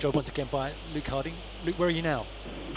joined once again by Luke Harding. Luke, where are you now?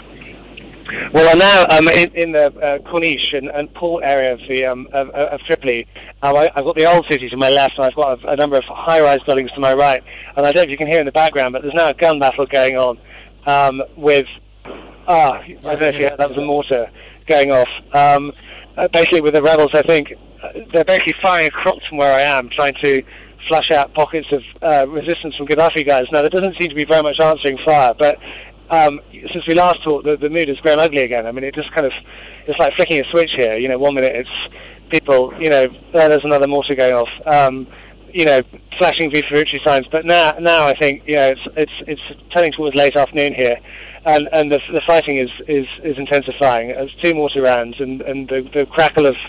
Well, I'm now in the Corniche and port area of the of Tripoli. I've got the old city to my left, and I've got a number of high-rise buildings to my right. And I don't know if you can hear in the background, but there's now a gun battle going on with. I don't know if you heard, that was a mortar going off. Basically, with the rebels, I think they're basically firing across from where I am, trying to flush out pockets of resistance from Gaddafi guys. Now, there doesn't seem to be very much answering fire, but since we last talked, the mood has grown ugly again. I mean, it just kind of, it's like flicking a switch here. You know, 1 minute it's people, you know, there's another mortar going off, you know, flashing victory signs. But now I think, you know, it's turning towards late afternoon here, and the fighting is intensifying. There's 2 mortar rounds and the crackle of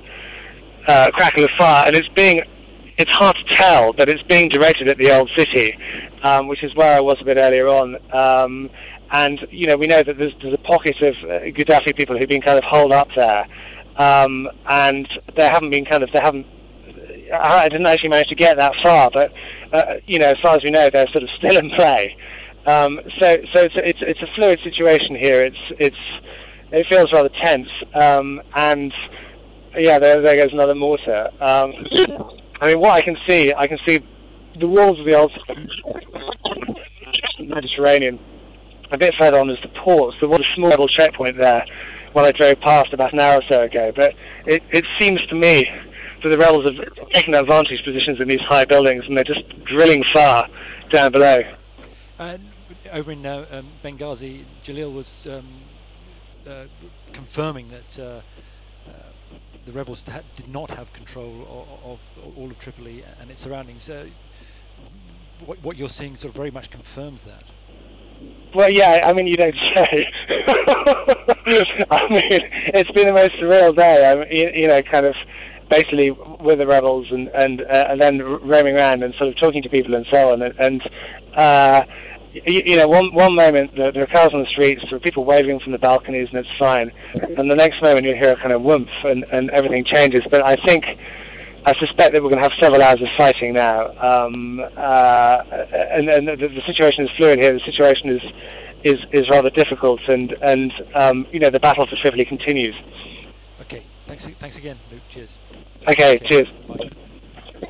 fire, and it's hard to tell, but it's being directed at the old city, which is where I was a bit earlier on. And, you know, we know that there's a pocket of Gaddafi people who've been kind of holed up there. And I didn't actually manage to get that far, but, you know, as far as we know, they're sort of still in play. So it's a fluid situation here. It feels rather tense. And, yeah, there goes another mortar. I mean, what I can see the walls of the old Mediterranean. A bit further on is the ports. There was a small level checkpoint there when I drove past about an hour or so ago. But it seems to me that the rebels have taken advantage positions in these high buildings, and they're just drilling far down below. Over in Benghazi, Jalil was confirming that the rebels did not have control of all of Tripoli and its surroundings. What you're seeing sort of very much confirms that. Well, yeah, I mean, you don't say. I mean, it's been the most surreal day. I mean, you know, kind of basically with the rebels and then roaming around and sort of talking to people and so on. And you know, one moment there are cars on the streets, there are people waving from the balconies, and it's fine. And the next moment you hear a kind of whoomph, and everything changes. But I suspect that we're going to have several hours of fighting now, and the situation is fluid here. The situation is rather difficult, and you know, the battle for Tripoli continues. Okay, thanks again, Luke. Cheers. Okay, cheers. Bye.